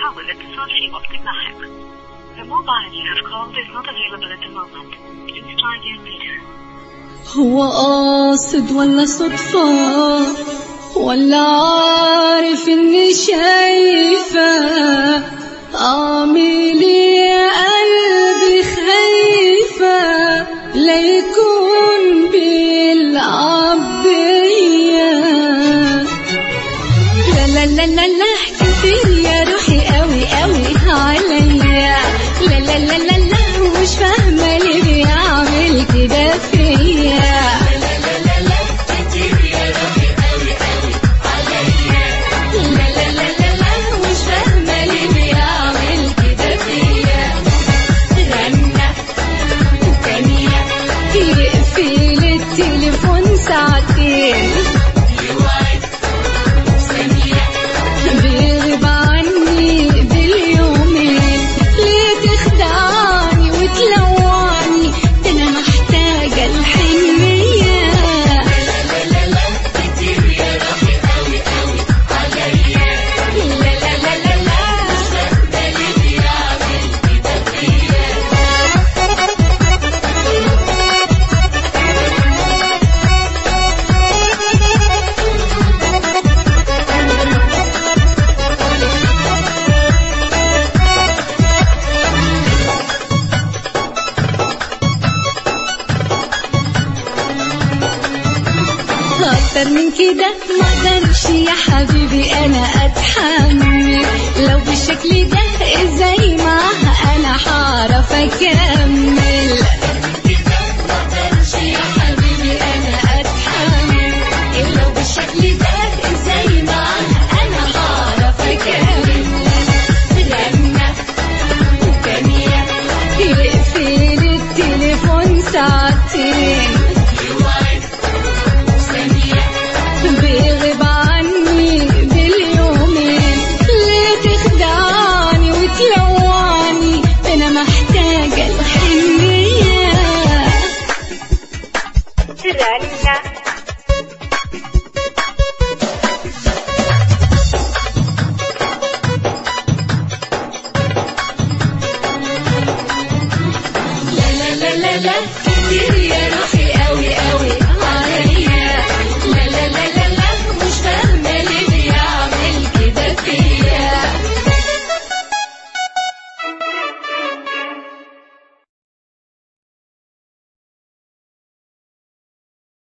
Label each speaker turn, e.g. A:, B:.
A: يحاول الاتصال في وقت لاحق. The mobile you have called is not available at the moment. Please try again later.
B: هو قاصد ولا صدفة ولا عارف إني شايفة؟ أعمل يا قلبي خايفة ليكون بيلعب بيا. لا لا لا لا لا كتير يا روحي قوي قوي عليا. لا لا لا لا لا مش فاهمة ليه بيعمل كده فيا. يقفل التليفون ساعتين بيغيب عني باليومين. ليه تخدعني وتلوعني؟ ده انا محتاجة الحنية. كتير يا روحي قوي قوي عليا. لا لا لا لا لا ده اللي بيعمل كده فيا. أكتر من كده مقدرش يا حبيبي أنا أتحمل. لو بالشكل ده إزاي معاها أنا هعرف أكمل؟ مقدرش يا حبيبي أنا أتحمل. لو بالشكل ده إزاي معاها أنا هعرف أكمل؟ غنى وكمية يقفل التليفون ساعتين بيغيب عني باليومين. ليه تخدعني وتلوعني؟ أنا محتاجة الحنية. رنة لا لا لا لا لا